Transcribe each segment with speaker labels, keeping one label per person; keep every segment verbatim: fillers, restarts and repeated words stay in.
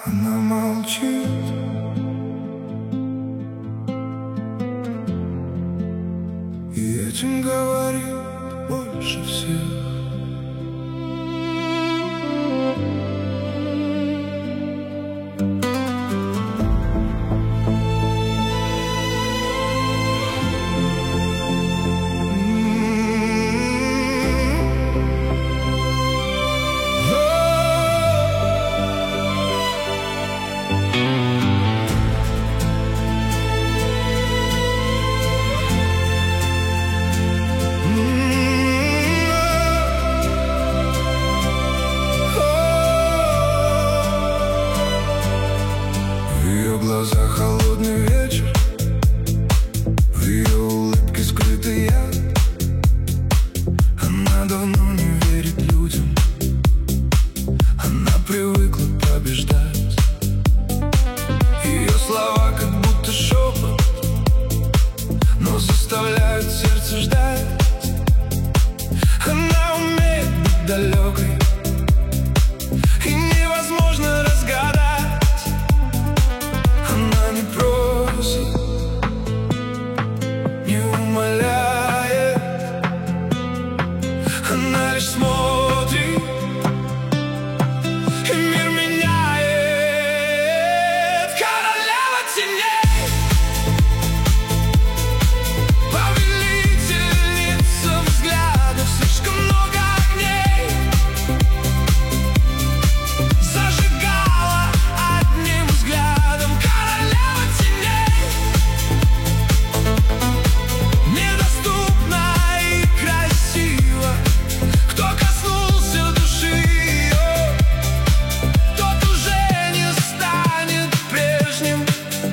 Speaker 1: Она молчит, и этим говорит больше всех. В глазах холодный вечер, в ее улыбке скрытый яд. Она давно не верит людям, она привыкла побеждать. Ее слова как будто шепот, но заставляют сердце ждать. Она умеет быть далекой, и невозможно разгадать. Она не просит, не умоляет, она лишь смотрит, и мир меняет. Королева теней, повелительница взглядов, слишком много огней зажигала одним взглядом. Королева теней, недоступна и красива. Кто коснулся души ее, тот уже не станет прежним.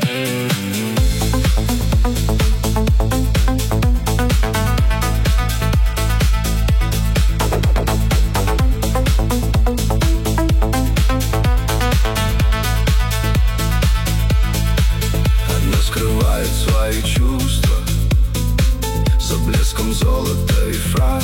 Speaker 1: Она скрывает свои чувства за блеском золота и фраз,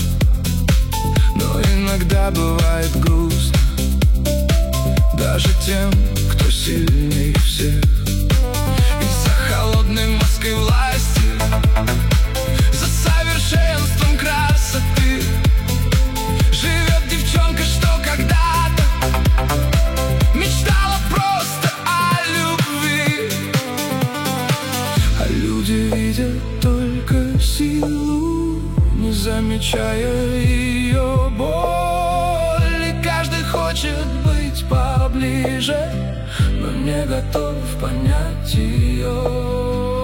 Speaker 1: но иногда бывает грустно даже тем, кто сильнее всех. Из-за холодной маской власти, за совершенством красоты живет девчонка, что когда-то мечтала просто о любви. А люди видят только силу, не замечая ее боль. И каждый хочет быть поближе, но не готов понять ее.